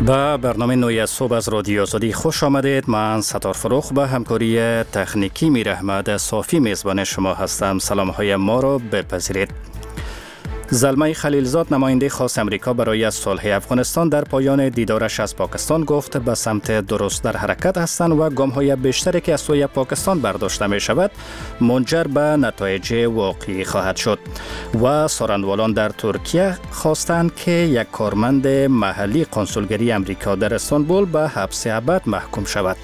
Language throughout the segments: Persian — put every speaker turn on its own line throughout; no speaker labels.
به برنامه نوی از صبح از رادیو آزادی خوش آمدید. من ستار فروخ به همکاری تکنیکی میر احمد صافی میزبان شما هستم. سلام های ما را بپذیرید. زلمه خلیلزاد نماینده خاص امریکا برای صلح افغانستان در پایان دیدارش از پاکستان گفت به سمت درست در حرکت هستند و گام‌های بیشتری که از سوی پاکستان برداشته می شود منجر به نتایج واقعی خواهد شد. و سارندوالان در ترکیه خواستند که یک کارمند محلی قنسولگری امریکا در استانبول به حبس ابد محکوم شود.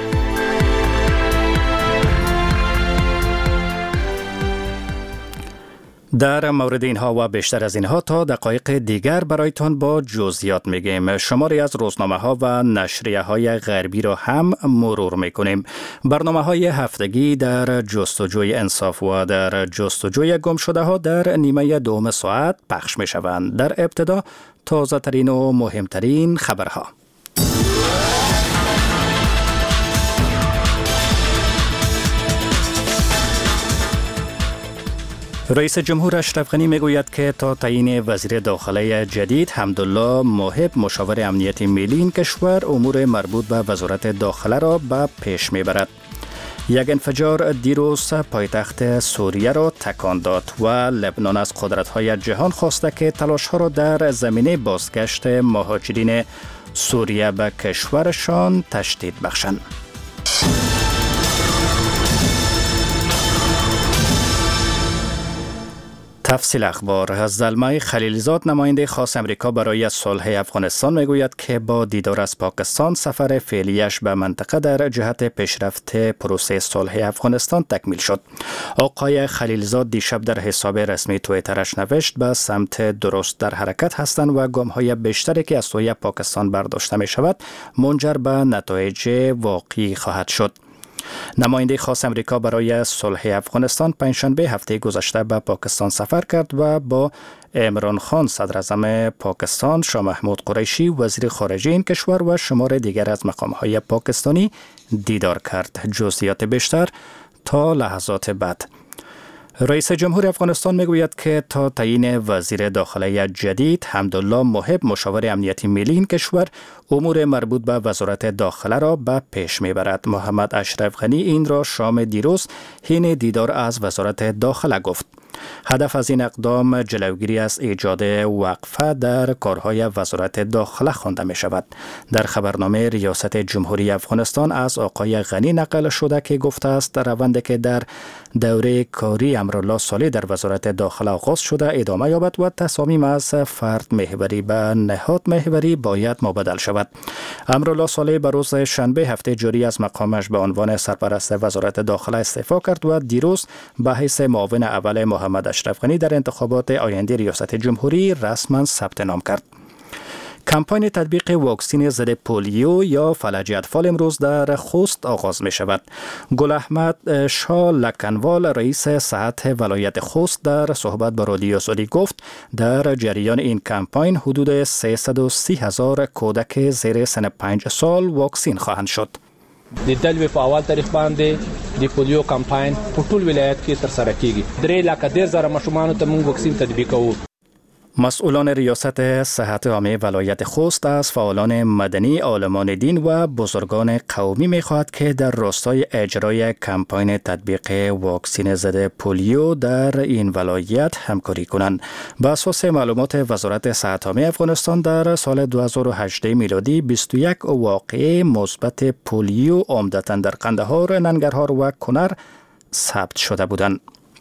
در مورد اینها و بیشتر از اینها تا دقایق دیگر برایتان با جزئیات میگیم. شماری از روزنامه ها و نشریه های غربی را هم مرور میکنیم. برنامه های هفتگی در جستجوی انصاف و در جستجوی گم شده ها در نیمه دوم ساعت پخش میشوند. در ابتدا تازه ترین و مهمترین خبرها. رئیس جمهور اشرف غنی میگوید که تا تعیین وزیر داخله جدید حمدالله موهب مشاور امنیت ملی این کشور امور مربوط به وزارت داخله را به پیش میبرد. یک انفجار دیروز پایتخت سوریه را تکان داد و لبنان از قدرت‌های جهان خواسته که تلاش‌ها را در زمینه بازگشت مهاجرین سوریه به کشورشان تشدید بخشند. تفصیل اخبار. زلمه خلیلزاد نماینده خاص امریکا برای صلح افغانستان میگوید که با دیدار از پاکستان سفر فعلیش به منطقه در جهت پیشرفت پروسه صلح افغانستان تکمیل شد. آقای خلیلزاد دیشب در حساب رسمی توییترش نوشت به سمت درست در حرکت هستند و گام‌های بیشتری که از سوی پاکستان برداشته می شود منجر به نتایج واقعی خواهد شد. نماینده خاص امریکا برای صلح افغانستان پنجشنبه هفته گذشته به پاکستان سفر کرد و با عمران خان صدر اعظم پاکستان، شاه محمود قریشی وزیر خارجه این کشور و شمار دیگر از مقام‌های پاکستانی دیدار کرد. جزئیات بیشتر تا لحظات بعد. رئیس جمهور افغانستان میگوید که تا تعیین وزیر داخله جدید حمدالله موهب مشاور امنیت ملی این کشور امور مربوط به وزارت داخله را به پیش میبرد. محمد اشرف غنی این را شام دیروز حین دیدار از وزارت داخله گفت. هدف از این اقدام جلوگیری از ایجاد وقفه در کارهای وزارت داخله خوانده می شود. در خبرنامه ریاست جمهوری افغانستان از آقای غنی نقل شده که گفته است روندی که در دوره کاری امرالله صالح در وزارت داخله آغاز شده ادامه یابد و تصامیم از فرد محوری به نهاد محوری باید مبدل شود. امرالله صالح به روز شنبه هفته جاری از مقامش به عنوان سرپرست وزارت داخله استعفا کرد و دیروز به حیث معاون اول محمد اشرف غنی در انتخابات آینده ریاست جمهوری رسما ثبت نام کرد. کمپاین تطبیق واکسن ضد پولیو یا فلج اطفال امروز در خوست آغاز می شود. گل احمد شاه لکنوال رئیس صحت ولایت خوست در صحبت با رادیو آزادی گفت در جریان این کمپاین حدود 330,000 کودک زیر سن 5 سال واکسین خواهند شد.
د دلوي په اول تاریخ باندې د پولیو کمپاین په ټول ولایت کې ترسره کیږي. 3,10,000 ماشومانو ته موږ واکسین تطبیق کوو.
مسئولان ریاست صحت عامه ولایت خوست از فعالان مدنی، عالمان دین و بزرگان قومی می‌خواهد که در راستای اجرای کمپاین تطبیق واکسن ضد پولیو در این ولایت همکاری کنند. بر اساس معلومات وزارت صحت عامه افغانستان در سال 2018 میلادی 21 واقعه مثبت پولیو عمدتاً در قندهار، ننگرهار و کنر ثبت شده بودند.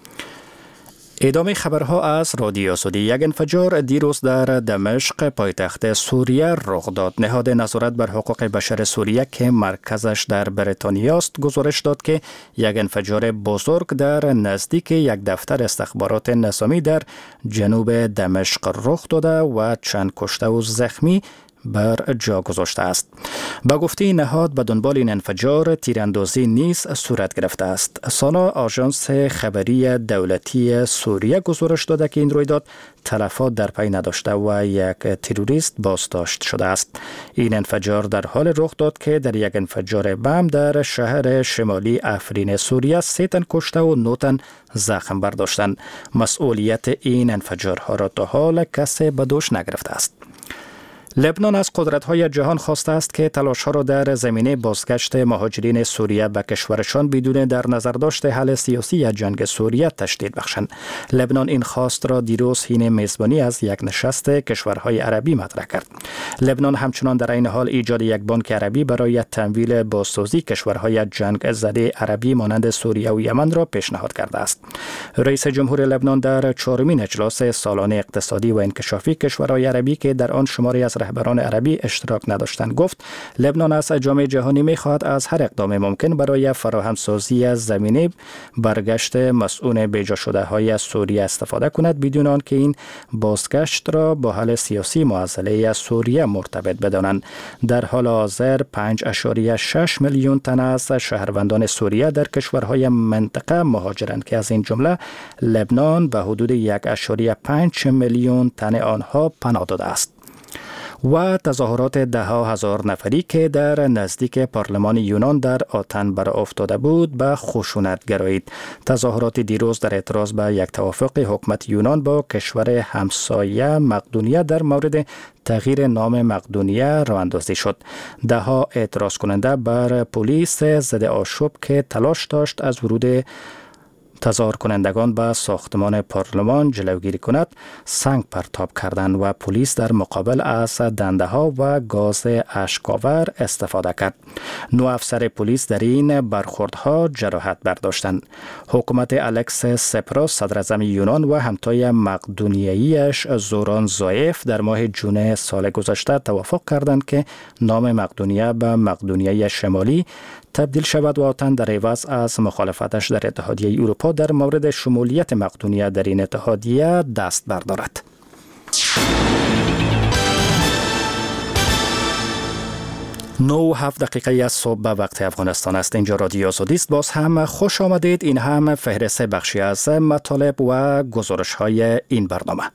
ادامه خبرها از رادیو آزادی. یک انفجار دیروز در دمشق پایتخت سوریه رخ داد. نهاد نظارت بر حقوق بشر سوریه که مرکزش در بریتانیا است گزارش داد که یک انفجار بزرگ در نزدیک یک دفتر استخبارات نظامی در جنوب دمشق رخ داده و چند کشته و زخمی بر جا گذاشته است. با گفته نهاد به دنبال این انفجار تیراندازی نیز صورت گرفته است. سانا آژانس خبری دولتی سوریه گزارش داده که این رویداد تلفات در پی نداشته و یک تروریست بازداشت شده است. این انفجار در حال رخ داد که در یک انفجار بم در شهر شمالی افرین سوریه 3 تن کشته و 9 تن زخم برداشتند. مسئولیت این انفجارها را تا حال کسی به دوش نگرفته است. لبنان از قدرت‌های جهان خواسته است که تلاش‌ها را در زمینه بازگشت مهاجرین سوریه به کشورشان بدون در نظر داشت حل سیاسی جنگ سوریه تشدید بخشند. لبنان این خواست را دیروز حین میزبانی از یک نشست کشورهای عربی مطرح کرد. لبنان همچنان در این حال ایجاد یک بانک عربی برای تمویل بازسازی کشورهای جنگ زده عربی مانند سوریه و یمن را پیشنهاد کرده است. رئیس جمهور لبنان در چهارمین اجلاس سالانه اقتصادی و انکشافی کشورهای عربی که در آن شماری از رهبران عربی اشتراک نداشتند گفت لبنان از جامعه جهانی می‌خواهد از هر اقدام ممکن برای فراهمسازی زمینه برگشت مسئول بیجا شده های سوریه استفاده کند بدون آنکه این بازگشت را با حل سیاسی معضله سوریه مرتبط بدانند. در حال حاضر 5.6 میلیون تن از شهروندان سوریه در کشورهای منطقه مهاجرند که از این جمله لبنان به حدود 1.5 میلیون تن آنها پناه داده است. و تظاهرات ده‌ها هزار نفری که در نزدیک پارلمان یونان در آتن برآ افتاده بود به خشونت گرایید. تظاهرات دیروز در اعتراض به یک توافق حکومت یونان با کشور همسایه مقدونیه در مورد تغییر نام مقدونیه راه اندازی شد. ده‌ها اعتراض کننده بر پلیس ضد آشوب که تلاش داشت از ورود تظاهر کنندگان به ساختمان پارلمان جلوگیری کند سنگ پرتاب کردند و پلیس در مقابل از دنده ها و گاز اشک‌آور استفاده کرد. 9 افسر پلیس در این برخوردها جراحت برداشتند. حکومت الکس سپراس صدر اعظم یونان و همتای مقدونیه‌ایش زوران زایف در ماه جون سال گذشته توافق کردند که نام مقدونیه به مقدونیه شمالی تبدیل شود و آتن در عوض از مخالفتش در اتحادیه اروپا در مورد شمولیت مقدونیه در این اتحادیه دست بردارد. 9:07 دقیقه از صبح به وقت افغانستان است. اینجا رادیو آزادی است. باز هم خوش آمدید. این هم فهرست بخشی از مطالب و گزارش های این برنامه.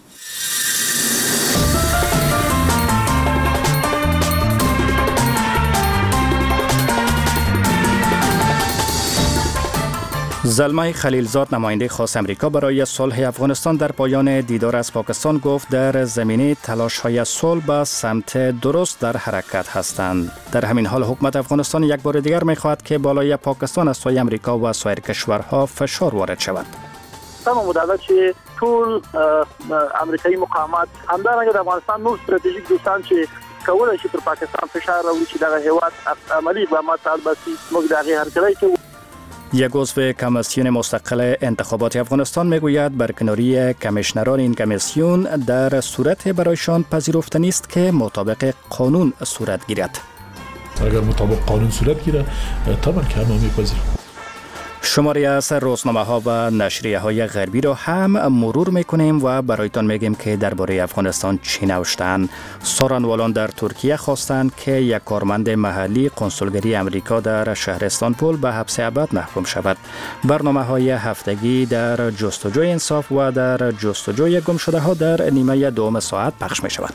زلمه خلیلزاد نماینده خاص امریکا برای صلح افغانستان در پایان دیدار از پاکستان گفت در زمینه تلاش‌های صلح به سمت درست در حرکت هستند. در همین حال حکومت افغانستان یک بار دیگر می‌خواهد که بالای پاکستان از سوی امریکا و سایر کشورها فشار وارد شود.
تمام مدعا چې ټول امریکایي مقامات همدارنګه د افغانستان نور ستراتیژیک دوستان چې کولای شي پر پاکستان فشار راوړي چې دغه هیواد عملی اقدامات البته موږ دغه هرکلی کوو.
یک عضو کمیسیون مستقل انتخابات افغانستان میگوید برکناری کمیشنران این کمیسیون در صورت برایشان پذیرفته نیست که مطابق قانون صورت گیرد.
اگر مطابق قانون صورت گیره طبعا که همه میپذیریم.
شماری از روزنامه‌ها و نشریه‌های غربی را هم مرور می‌کنیم و برایتان میگیم که درباره افغانستان چی نوشتند. سارنوالان در ترکیه خواستند که یک کارمند محلی کنسولگری امریکا در شهر استانبول به حبس ابد محکوم شود. برنامه‌های هفتگی در جستجوی انصاف و در جستجوی گمشده‌ها در نیمه دوم ساعت پخش می‌شود.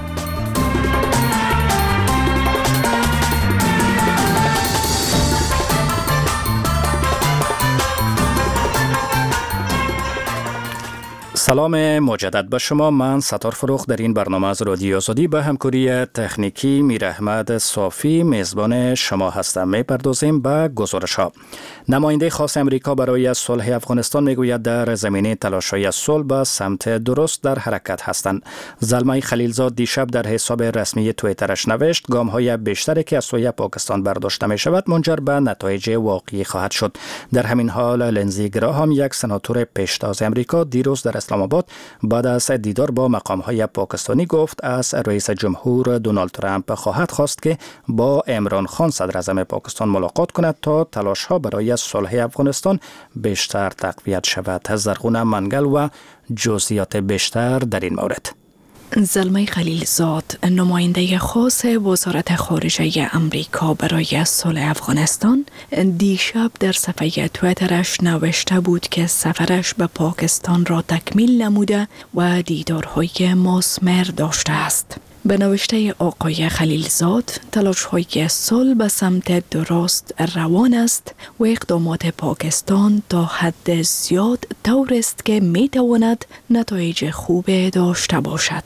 سلام مجدد به شما. من ستار فروخ در این برنامه از رادیو آزادی به همکاری تکنیکی میر احمد صافی میزبان شما هستم. میپردازیم به گزارش ها. نماینده خاص امریکا برای صلح افغانستان میگوید در زمینه تلاش‌های صلح به سمت درست در حرکت هستند. زلمه خلیلزاد دیشب در حساب رسمی توییترش نوشت گام‌های بیشتری که از سوی پاکستان برداشته می شود منجر به نتایج واقعی خواهد شد. در همین حال لنزی گراهام یک سناتور پیشتاز امریکا دیروز در اسلام آباد بعد از دیدار با مقام‌های پاکستانی گفت از رئیس جمهور دونالد ترامپ خواهد خواست که با عمران خان صدر اعظم پاکستان ملاقات کند تا تلاش‌ها برای صلح افغانستان بیشتر تقویت شود. زرغون منگل و جزئیات بیشتر در این مورد.
زلمه خلیلزاد نماینده خاص وزارت خارجه امریکا برای صلح افغانستان دیشب در صفحه توییترش نوشته بود که سفرش به پاکستان را تکمیل نموده و دیدارهای مثمر داشته است. به نوشته آقای خلیلزاد تلاش‌های صلح به سمت درست روان است و اقدامات پاکستان تا حد زیاد طور است که می‌تواند نتایج خوب داشته باشد.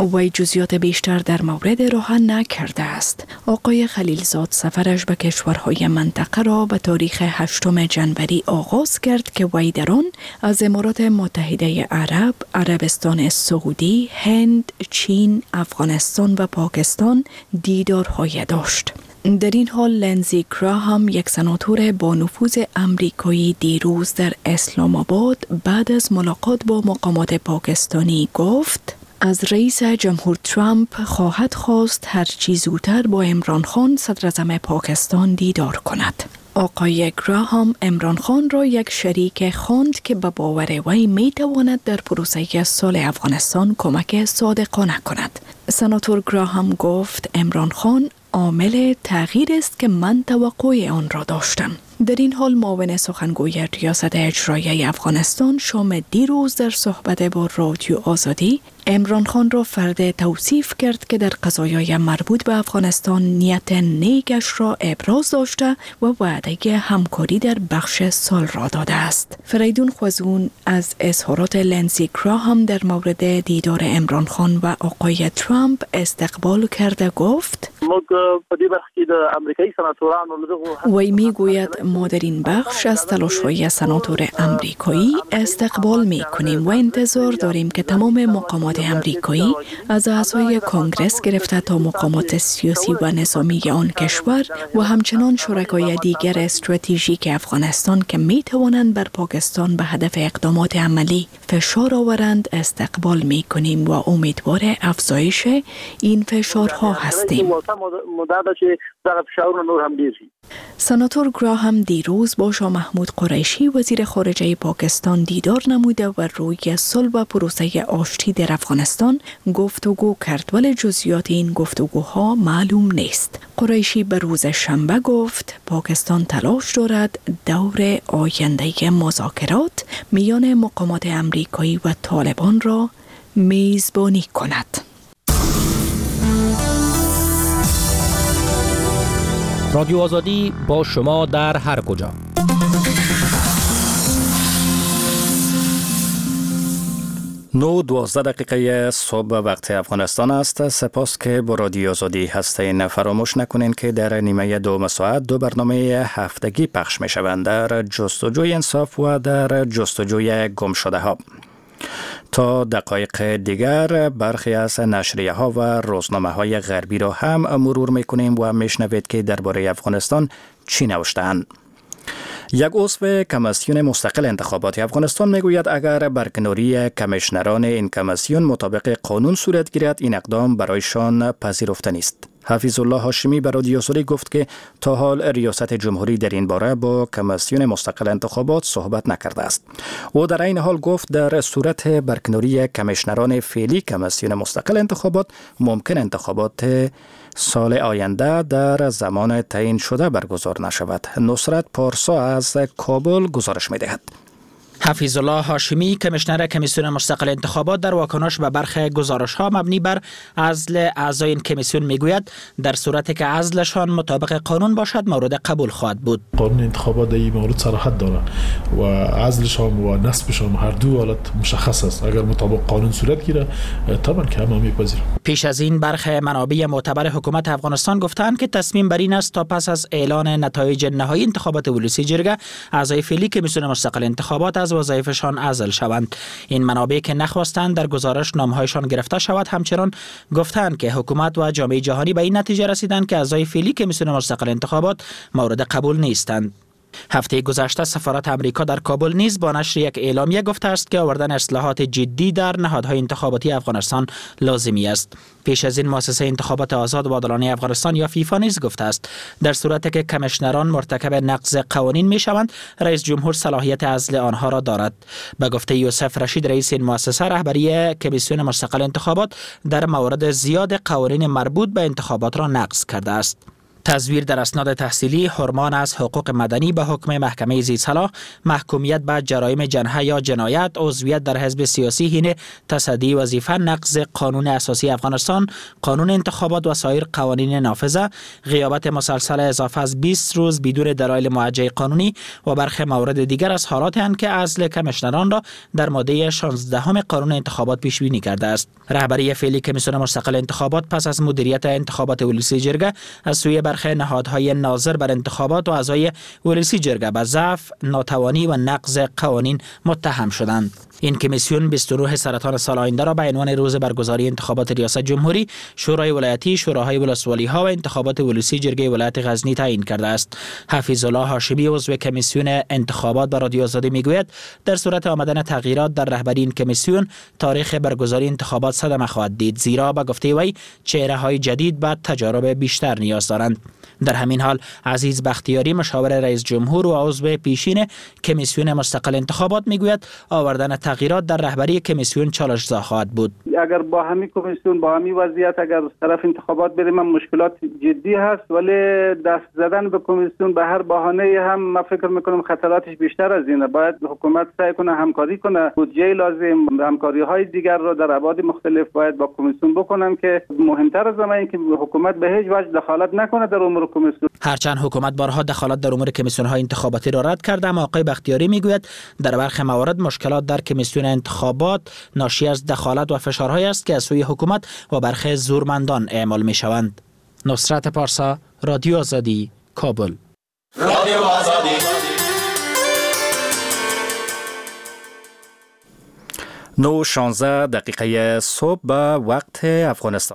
وی جزئیات بیشتر در مورد روحان نکرده است. آقای خلیلزاد سفرش به کشورهای منطقه را به تاریخ 8 جنوری آغاز کرد که وی در آن از امارات متحده عرب، عربستان سعودی، هند، چین، افغانستان و پاکستان دیدارهای داشت. در این حال لنزی گراهام، یک سناتور با نفوذ امریکایی، دیروز در اسلام آباد بعد از ملاقات با مقامات پاکستانی گفت از رئیس جمهور ترامپ خواهد خواست هرچی زودتر با عمران خان صدر اعظم پاکستان دیدار کند. آقای گراهام عمران خان را یک شریک خواند که به باور وی می تواند در پروسه صلح افغانستان کمک صادقانه کند. سناتور گراهام گفت عمران خان عامل تغییر است که من توقع آن را داشتم. در این حال معاون سخنگوی ریاست اجرایی افغانستان شام دیروز در صحبت با رادیو آزادی عمران خان را فرد توصیف کرد که در قضایای مربوط به افغانستان نیت نیکش را ابراز داشته و وعده همکاری در بخش صلح را داده است. فریدون خوزون از اظهارات لنزی گراهام در مورد دیدار عمران خان و آقای ترامپ استقبال کرده گفت وی می گوید ما در این بخش از تلاش‌های سناتور امریکایی استقبال می کنیم و انتظار داریم که تمام مقامات امریکایی از اعضای کنگرس گرفته تا مقامات سیاسی و نظامی آن کشور و همچنان شرکای دیگر استراتژیک افغانستان که می توانند بر پاکستان به هدف اقدامات عملی فشار آورند استقبال می کنیم و امیدوار افزایش این فشارها هستیم. سناتور گراهام دیروز با شاه محمود قریشی وزیر خارجه پاکستان دیدار نموده و روی صلح و پروسه آشتی در افغانستان گفتگو کرد، ولی جزئیات این گفتگوها معلوم نیست. قریشی به روز شنبه گفت پاکستان تلاش دارد دور آینده مذاکرات میان مقامات امریکایی و طالبان را میزبانی کند.
رادیو آزادی با شما در هر کجا.
9:12 صبح وقت افغانستان است. سپاس که با رادیو آزادی هستین. فراموش نکنین که در نیمه دوم ساعت 2 برنامه هفتگی پخش می شوند، در جستجوی انصاف و در جستجوی گم شده ها. تا دقایق دیگر برخی از نشریه ها و روزنامه های غربی را هم مرور میکنیم و میشنوید که درباره افغانستان چی نوشته‌اند. یک عضو کمیسیون مستقل انتخابات افغانستان میگوید اگر برکناری کمیشنران این کمیسیون مطابق قانون صورت گیرد این اقدام برایشان پذیرفته نیست. حفیظ الله هاشمی به رادیو آزادی گفت که تا حال ریاست جمهوری در این باره با کمیسیون مستقل انتخابات صحبت نکرده است. او در این حال گفت در صورت برکناری کمیشنران فعلی کمیسیون مستقل انتخابات ممکن انتخابات سال آینده در زمان تعیین شده برگزار نشود. نصرت پارسا از کابل گزارش می‌دهد.
حفیظ الله هاشمی کمیشنر کمیسیون مستقل انتخابات در واکنش به برخی گزارش‌ها مبنی بر عزل اعضای این کمیسیون میگوید در صورتی که عزلشان مطابق قانون باشد مورد قبول خواهد بود.
قانون انتخابات در این مورد صراحت داره و عزلشان و نصبشان هر دو حالت مشخص است. اگر مطابق قانون صورت گیره طبعا که همه میپذیریم.
پیش از این برخی منابع معتبر حکومت افغانستان گفتند که تصمیم بر این است تا پس از اعلان نتایج نهایی انتخابات ولسی جرگه اعضای فعلی کمیسیون مستقل انتخابات از وظایفشان عزل شوند. این منابع که نخواستند در گزارش نامهایشان گرفته شود همچنان گفتند که حکومت و جامعه جهانی به این نتیجه رسیدند که اعضای فعلی کمیسیون مستقل انتخابات مورد قبول نیستند. هفته گذشته سفارت امریکا در کابل نیز با نشر یک اعلامیه گفته است که آوردن اصلاحات جدی در نهادهای انتخاباتی افغانستان لازمی است. پیش از این مؤسسه انتخابات آزاد و عادلانه افغانستان یا فیفا نیز گفته است در صورتی که کمیشنران مرتکب نقض قوانین میشوند رئیس جمهور صلاحیت عزل آنها را دارد. به گفته یوسف رشید رئیس این مؤسسه رهبری کمیسیون مستقل انتخابات در موارد زیاد قوانین مربوط به انتخابات را نقض کرده است. تزویر در اسناد تحصیلی، حرمان از حقوق مدنی به حکم محکمه زیرساخت، محکومیت به جرایم جنحه یا جنایت، عضویت در حزب سیاسی، حین تصدی وظیفه، نقض قانون اساسی افغانستان، قانون انتخابات و سایر قوانین نافذه، غیابت مسلسل اضافه از 20 روز بدون دلایل موجه قانونی و برخی موارد دیگر از حالات اند که عزل کمیشنران را در ماده 16 قانون انتخابات پیش بینی کرده است. رهبری فعلی کمیسیون مستقل انتخابات پس از مدیریت انتخابات ولسی جرگه از سوی برخی نهادهای ناظر بر انتخابات و اعضای ولسی جرگه به ضعف، ناتوانی و نقض قوانین متهم شدند. این کمیسیون 29 سرطان سال آینده را به عنوان روز برگزاری انتخابات ریاست جمهوری، شورای ولایتی، شوراهای ولسوالی ها و انتخابات ولسی جرگه ولایت غزنی تعیین کرده است. حفیظ الله هاشمی عضو کمیسیون انتخابات به رادیو آزادی میگوید در صورت آمدن تغییرات در رهبری این کمیسیون، تاریخ برگزاری انتخابات صدمه خواهد دید، زیرا به گفته وی چهره‌های جدید به تجارب بیشتر نیاز دارند. در همین حال عزیز بختیاری مشاور رئیس جمهور و عضو پیشین کمیسیون مستقل انتخابات میگوید آوردن تغییرات در رهبری کمیسیون چالش‌زا خواهد بود.
اگر با همین کمیسیون با همین وضعیت اگر طرف انتخابات بریم مشکلات جدی هست، ولی دست زدن به کمیسیون به هر بهانه هم من فکر میکنم خطراتش بیشتر از اینه. باید حکومت سعی کنه همکاری کنه، بودجه لازم، همکاری‌های دیگر رو در ابعاد مختلف باید با کمیسیون بکنن که مهمتر از همه این که حکومت به هیچ وجه دخالت نکنه در امور کمیسیون.
هرچند حکومت بارها دخالت در امور کمیسیون‌های انتخاباتی را رد کرده، اما آقای بختیاری میگوید در برخی موارد مشکلات در کمیسیون انتخابات ناشی از دخالت و فشارهایی است که از سوی حکومت و برخی زورمندان اعمال می‌شوند. نصرت پارسا، رادیو آزادی، کابل. رادیو آزادی.
9:16 صبح به وقت افغانستان.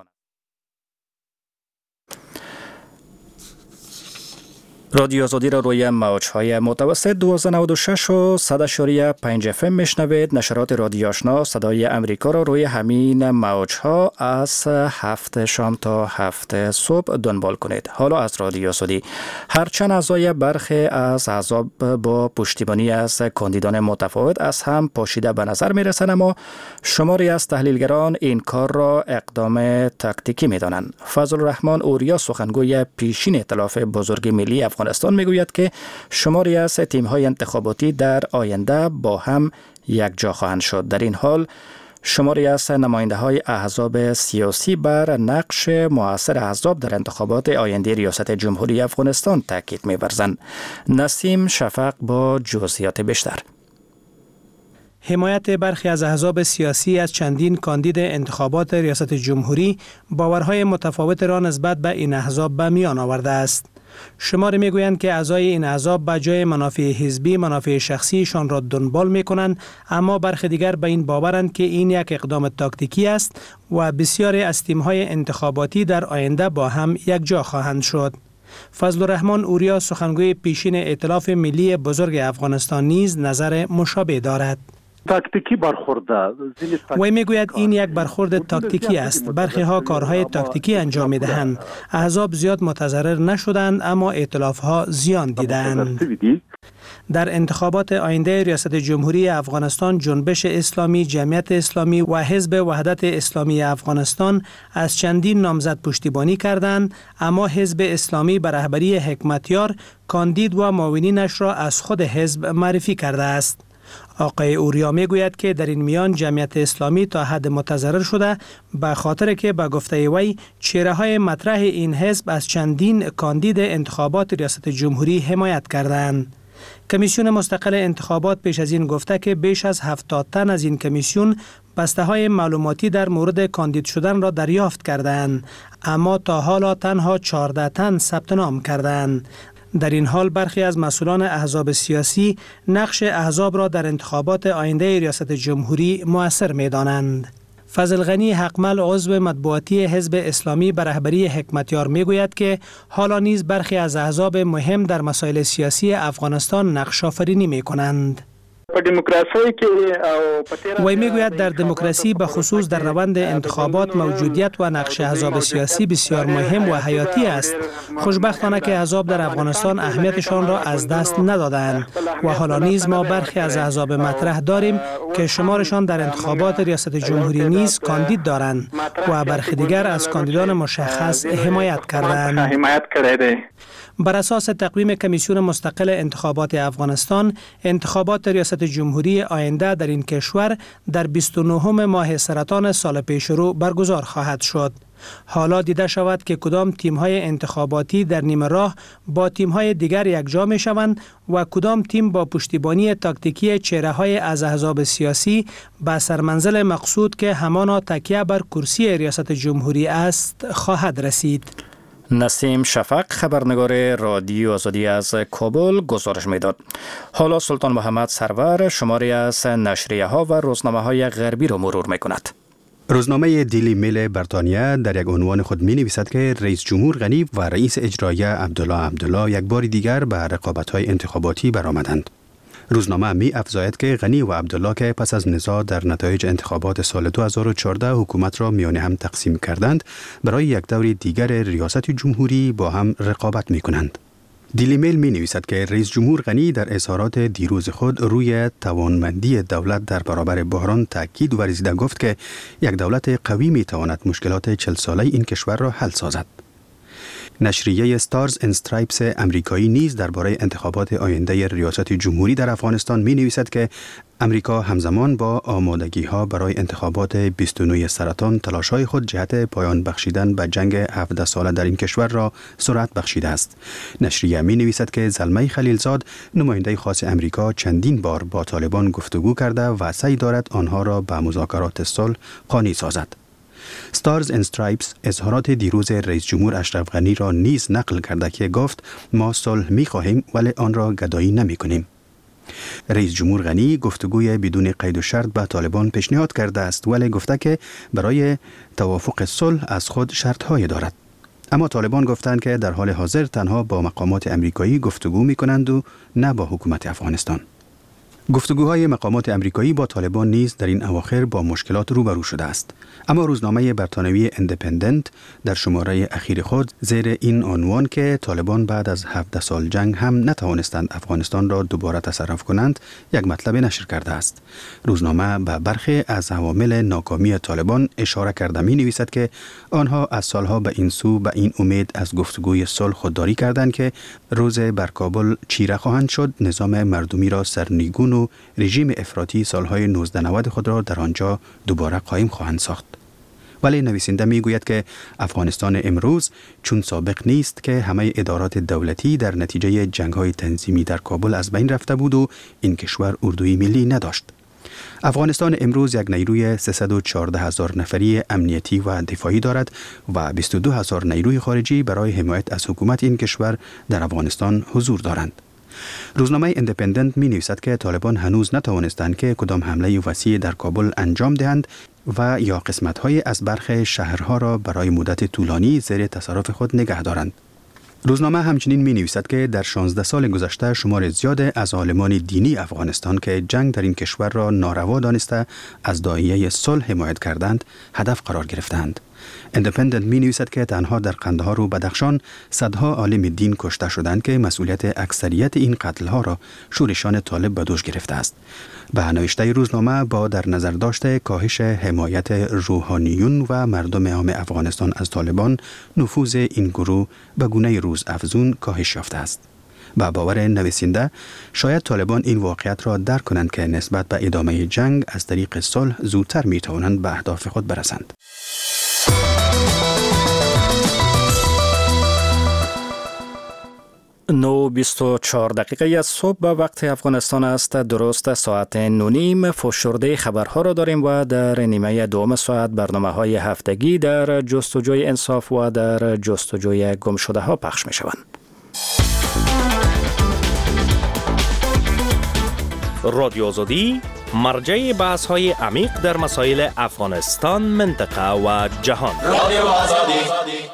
رادیو آزادی را روی موج‌های متوسط 1296 و 100.5 FM میشنوید. نشرات رادیو آشنا صدای امریکا را روی همین موج‌ها از 7 شام تا 7 صبح دنبال کنید. حالا از رادیو آزادی. هرچند اعضای برخی از احزاب با پشتیبانی از کاندیدان متفاوت از هم پاشیده به نظر میرسند، اما شماری از تحلیلگران این کار را اقدام تاکتیکی میدانند. فضل الرحمن اوریا سخنگوی پیشین ائتلاف بزرگ ملی افغانستان میگوید که شماری از تیم‌های انتخاباتی در آینده با هم یک جا خواهند شد. در این حال شماری از نماینده‌های احزاب سیاسی بر نقش مؤثر احزاب در انتخابات آینده ریاست جمهوری افغانستان تاکید می‌ورزند. نسیم شفق با جزئیات بیشتر.
حمایت برخی از احزاب سیاسی از چندین کاندید انتخابات ریاست جمهوری باورهای متفاوت را نسبت به این احزاب به میان آورده است. شماری میگویند که اعضای این احزاب به جای منافع حزبی منافع شخصیشان را دنبال میکنند، اما برخی دیگر به این باورند که این یک اقدام تاکتیکی است و بسیاری از تیم‌های انتخاباتی در آینده با هم یک جا خواهند شد. فضل الرحمن اوریا سخنگوی پیشین ائتلاف ملی بزرگ افغانستان نیز نظر مشابه دارد.
تاکتیکی برخورده.
وی میگوید این یک برخورد تاکتیکی است. برخی ها کارهای تاکتیکی انجام میدهند. احزاب زیاد متضرر نشدند، اما ائتلاف ها زیان دیدند. در انتخابات آینده ریاست جمهوری افغانستان، جنبش اسلامی، جمعیت اسلامی و حزب وحدت اسلامی افغانستان از چندین نامزد پشتیبانی کردند، اما حزب اسلامی به رهبری حکمتیار کاندید و معاونینش را از خود حزب معرفی کرده است. آقای اوریا میگوید که در این میان جمعیت اسلامی تا حد متضرر شده، به خاطر که به گفته وی چهره‌های مطرح این حزب از چندین کاندید انتخابات ریاست جمهوری حمایت کردند. کمیسیون مستقل انتخابات پیش از این گفته که بیش از 70 تن از این کمیسیون بسته‌های معلوماتی در مورد کاندید شدن را دریافت کردند، اما تا حالا تنها 14 تن ثبت نام کردند. در این حال برخی از مسئولان احزاب سیاسی نقش احزاب را در انتخابات آینده ریاست جمهوری مؤثر می‌دانند. فضل غنی حقمل عضو مطبوعاتی حزب اسلامی به رهبری حکمتیار میگوید که حالا نیز برخی از احزاب مهم در مسائل سیاسی افغانستان نقش آفرینی می‌کنند.
په دیموکراسي کې او
وی میگوید در دموکراسی به خصوص در روند انتخابات موجودیت و نقش احزاب سیاسی بسیار مهم و حیاتی است. خوشبختانه که احزاب در افغانستان اهمیتشان را از دست ندادند و حالا نیز ما برخی از احزاب مطرح داریم که شمارشان در انتخابات ریاست جمهوری نیز کاندید دارند و برخی دیگر از کاندیدان مشخص حمایت کردند. بر اساس تقویم کمیسیون مستقل انتخابات افغانستان، انتخابات ریاست جمهوری آینده در این کشور در 29 ماه سرطان سال پیش رو برگزار خواهد شد. حالا دیده شود که کدام تیم‌های انتخاباتی در نیمه راه با تیم‌های دیگر یکجا می‌شوند و کدام تیم با پشتیبانی تاکتیکی چهره‌های از احزاب سیاسی به سرمنزل مقصود که همانا تکیه بر کرسی ریاست جمهوری است خواهد رسید.
نسیم شفق خبرنگار رادیو آزادی از کابل گزارش میداد. حالا سلطان محمد سرور شماری از نشریه ها و روزنامه های غربی را مرور میکند.
روزنامه دیلی میل بریتانیا در یک عنوان خود می نویسد که رئیس جمهور غنی و رئیس اجرایی عبدالله یک بار دیگر به رقابت‌های انتخاباتی برآمدند. روزنامه می افزاید که غنی و عبدالله که پس از نزاع در نتایج انتخابات سال 2014 حکومت را میان هم تقسیم کردند، برای یک دور دیگر ریاست جمهوری با هم رقابت می کنند. دیلی میل می نویسد که رئیس جمهور غنی در اظهارات دیروز خود روی توانمندی دولت در برابر بحران تاکید ورزیده گفت که یک دولت قوی می تواند مشکلات 40 ساله این کشور را حل سازد. نشریه ستارز اند استرایپس امریکایی نیز درباره انتخابات آینده ریاست جمهوری در افغانستان می نویسد که امریکا همزمان با آمادگی ها برای انتخابات 29 سرطان تلاش‌های خود جهت پایان بخشیدن به جنگ 17 ساله در این کشور را سرعت بخشیده است. نشریه می نویسد که زلمه خلیلزاد نماینده خاص امریکا چندین بار با طالبان گفتگو کرده و سعی دارد آنها را به مذاکرات صلح قانع سازد. ستارز اند استرایپس اظهارات دیروز رئیس جمهور اشرف غنی را نیز نقل کرده که گفت ما صلح می‌خواهیم ولی آن را گدایی نمی‌کنیم. رئیس جمهور غنی گفتگوی بدون قید و شرط با طالبان پیشنهاد کرده است ولی گفته که برای توافق صلح از خود شرط‌های دارد. اما طالبان گفتند که در حال حاضر تنها با مقامات امریکایی گفتگو می‌کنند و نه با حکومت افغانستان. گفتگوهای مقامات امریکایی با طالبان نیز در این اواخر با مشکلات روبرو شده است. اما روزنامه بریتانیایی ایندیپندنت در شماره اخیر خود زیر این عنوان که طالبان بعد از 17 سال جنگ هم نتوانستند افغانستان را دوباره تصرف کنند یک مطلب نشر کرده است. روزنامه به برخی از عوامل ناکامی طالبان اشاره کرده می نویسد که آنها از سالها به این سو به این امید از گفتگوی صلح خودداری کردند که روز بر کابل چیره خواهند شد نظام مردمی را سرنگون و رژیم افراطی سالهای 1990 خود را در آنجا دوباره قایم خواهند ساخت. ولی نویسنده میگوید که افغانستان امروز چون سابق نیست که همه ادارات دولتی در نتیجه جنگ‌های تنظیمی در کابل از بین رفته بود و این کشور اردوی ملی نداشت. افغانستان امروز یک نیروی 314,000 نفری امنیتی و دفاعی دارد و 22,000 نیروی خارجی برای حمایت از حکومت این کشور در افغانستان حضور دارند. روزنامه ایندیپندنت می نویسد که طالبان هنوز نتوانستند که کدام حمله وسیع در کابل انجام دهند و یا قسمت‌های از برخی شهرها را برای مدت طولانی زیر تصرف خود نگه دارند. روزنامه همچنین می نویسد که در 16 سال گذشته شمار زیاد از عالمان دینی افغانستان که جنگ در این کشور را ناروا دانسته از داعیه صلح حمایت کردند هدف قرار گرفتند. ایندیپندنت می نویسد که تنها در قندهار و بدخشان صدها عالم دین کشته شدند که مسئولیت اکثریت این قتل‌ها را شورشان طالب به دوش گرفته است. به نوشته روزنامه با در نظر داشته کاهش حمایت روحانیون و مردم عام افغانستان از طالبان، نفوذ این گروه به گونه روز افزون کاهش یافته است. با باور نویسنده شاید طالبان این واقعیت را درک کنند که نسبت به ادامه جنگ از طریق صلح زودتر می توانند به اهداف خود برسند.
9:24 دقیقه از صبح به وقت افغانستان است. درست ساعت 9:30 فشرده خبرها را داریم و در نیمه دوم ساعت برنامه‌های هفتگی در جستجوی انصاف و در جستجوی گمشده ها پخش می شوند.
رادیو آزادی مرجع بحث های عمیق در مسائل افغانستان، منطقه و جهان. رادیو آزادی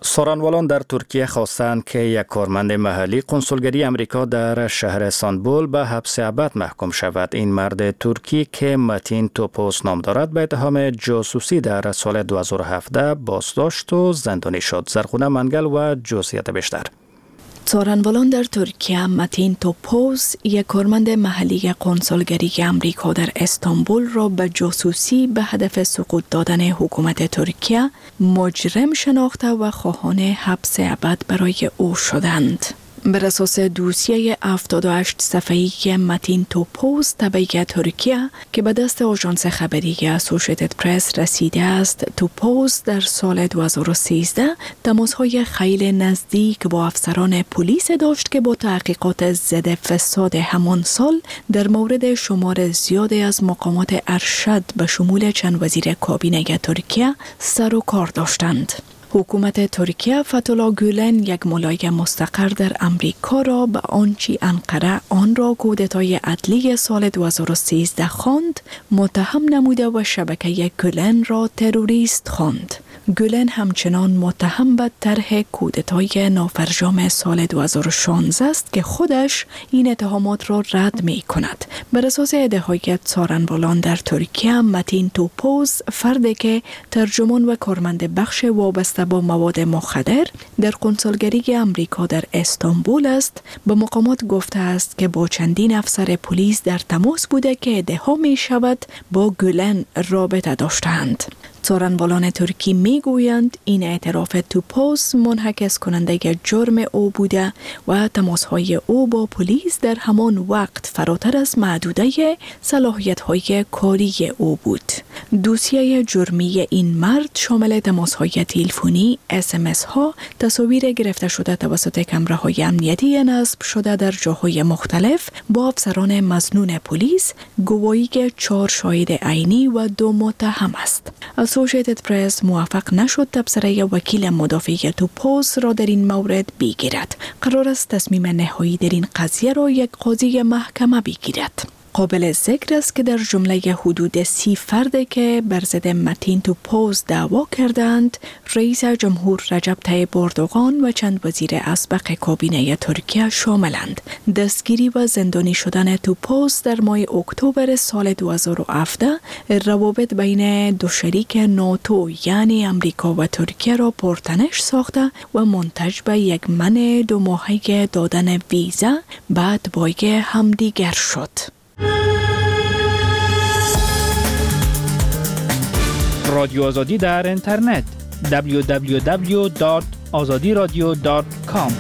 سارنوالان در ترکیه خواستند که یک کارمند محلی قنسولگری امریکا در شهر استانبول به حبس ابد محکوم شود. این مرد ترکی که متین توپوس نام دارد به اتهام جاسوسی در سال 2017 بازداشت و زندانی شد. زرخونه منگل و جزئیات بیشتر.
سارنوالان در ترکیه متین توپوس یک کارمند محلی قنسولگری امریکا در استانبول را به جاسوسی به هدف سقوط دادن حکومت ترکیه مجرم شناخته و خواهان حبس ابد برای او شدند. بر اساس دوسیه 78 صفحه‌ای متین توپوس طبعه ترکیه که به دست آژانس خبری اسوشیتد پرس رسیده است، توپوس در سال 2013 تماس‌های خیلی نزدیک با افسران پلیس داشت که با تحقیقات ضد فساد همان سال در مورد شمار زیادی از مقامات ارشد به شمول چند وزیر کابینه ترکیه سر و کار داشتند. حکومت ترکیه فتولا گولن یک ملای مستقر در امریکا را به آنچه انقره آن را کودتای عدلی سال 2013 خواند متهم نموده و شبکه گولن را تروریست خواند. گولن همچنان متهم به طرح کودتای نافرجام سال 2016 است که خودش این اتهامات را رد می کند. بر اساس ادعای سارنوالان در ترکیه، متین توپوس فردی که ترجمان و کارمند بخش وابسته با مواد مخدر در قنسولگری امریکا در استانبول است، به مقامات گفته است که با چندین افسر پلیس در تماس بوده که ادعا می شود با گولن رابطه داشتند. سارنوالان ترکی می گویند این اعتراف توپوس منعکس کننده جرم او بوده و تماسهای او با پلیس در همان وقت فراتر از محدوده صلاحیت‌های کاری او بود. دوسیه جرمی این مرد شامل تماس‌های تلفنی، SMS ها، تصاویر گرفته شده توسط کامراهای امنیتی نصب شده در جاهای مختلف با افسران مظنون پلیس، گواهی 4 شاهد عینی و 2 متهم است. اسوشیتد پرس موفق نشد تبصره وکیل مدافع توپوس را در این مورد بگیرد. قرار است تصمیم نهایی در این قضیه را یک قاضی محکمه بگیرد. قابل ذکر است که در جمله حدود 30 فرد که بر ضد متین توپوس دعوا کردند، رئیس جمهور رجب طیب اردوغان و چند وزیر اسبق کابینه ترکیه شاملند. دستگیری و زندانی شدن توپوس در ماه اکتبر سال 2017 روابط بین دو شریک ناتو یعنی امریکا و ترکیه را پرتنش ساخته و منتج به یک منع 2 ماهه دادن ویزا بعد بای همدیگر شد.
رادیو آزادی در اینترنت www.azadiradio.com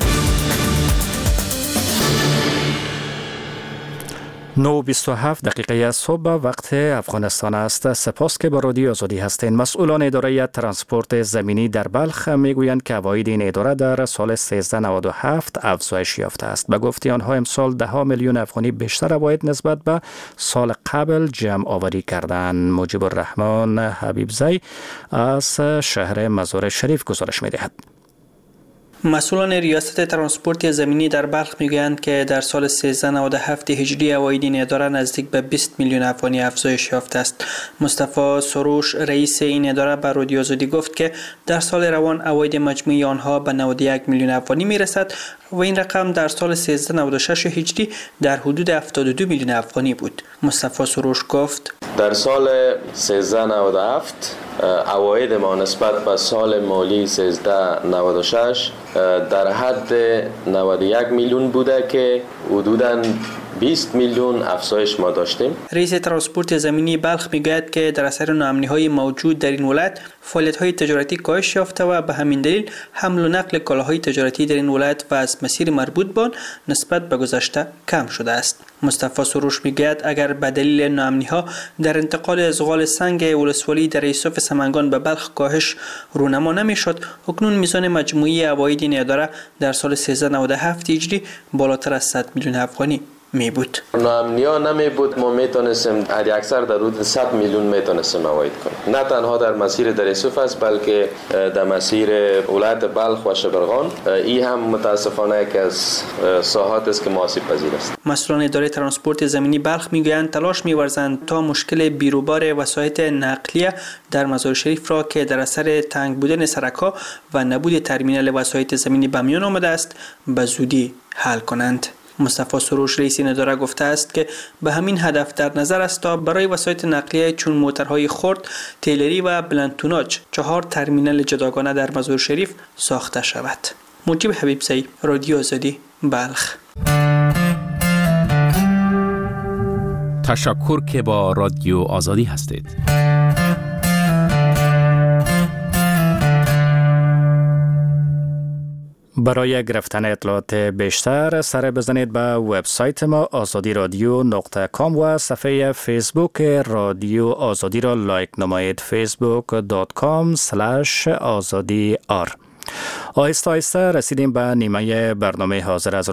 9:27 دقیقه صبح وقت افغانستان است. سپاس که با رادیو آزادی هستین. مسئولان اداره ترانسپورت زمینی در بلخ میگویند که عواید این اداره در سال 1397 افزایش یافته است. به گفته آنها امسال 10 میلیون افغانی بیشتر عواید نسبت به سال قبل جمع آوری کردند. مجیب الرحمن حبیبزی از شهر مزار شریف گزارش می‌دهد.
مسئولان ریاست ترانسپورت زمینی در بلخ میگویند که در سال 1397 هجری عواید این اداره نزدیک به 20 میلیون افغانی افزایش یافته است. مصطفی سروش رئیس این اداره به رادیو آزادی گفت که در سال روان عواید مجموعی آنها به 91 میلیون افغانی میرسد و این رقم در سال 1396 هجری در حدود 72 میلیون افغانی بود. مصطفی سروش گفت
در سال 1397 عواید ما نسبت به سال مالی 1396 در حد 91 میلیون بوده که حدوداً 20 میلیون افزایش ما داشتیم.
رئیس ترانسپورت زمینی بلخ میگوید که در اثر ناامنی‌های موجود در این ولایت فعالیت‌های تجارتی کاهش یافته و به همین دلیل حمل و نقل کالاهای تجارتی در این ولایت و از مسیر مربوط به آن نسبت به گذشته کم شده است. مصطفی سروش میگوید اگر به دلیل ناامنی‌ها در انتقال ازغال سنگ ولسوالی در یوسف سمنگان به بلخ کاهش رونما نمی‌شد، اکنون میزان مجموعی عواید این اداره در سال 1397 هجری بالاتر از 100 میلیون افغانی می بود.
ناامنیا نمی بود، ما میتونستیم اکثر در حدود 100 میلیون میتونستیم عواید کنیم. نه تنها در مسیر دریسوف است بلکه در مسیر ولایت بلخ و شبرغان. این هم متاسفانه که از ساحات است که آسیب پذیر است.
مسئولان اداره ترانسپورت زمینی بلخ میگویند تلاش می‌ورزند تا مشکل بیروبار وسایط نقلیه در مزار شریف را که در اثر تنگ بودن سرک‌ها و نبود ترمینال وسایط زمینی به میان آمده است به زودی حل کنند. مصطفی سروش رئیس این اداره گفته است که به همین هدف در نظر است تا برای وسایط نقلیه چون موترهای خرد، تیلری و بلندتوناژ 4 ترمینال جداگانه در مزار شریف ساخته شود. مجیب حبیبزی، رادیو آزادی، بلخ.
تشکر که با رادیو آزادی هستید.
برای گرفتن اطلاعات بیشتر سر بزنید به وبسایت ما azadiradyo.com و صفحه فیسبوک رادیو آزادی را لایک نمایید facebook.com/azadiyar. آهسته آهسته رسیدیم به نیمه برنامه حاضر از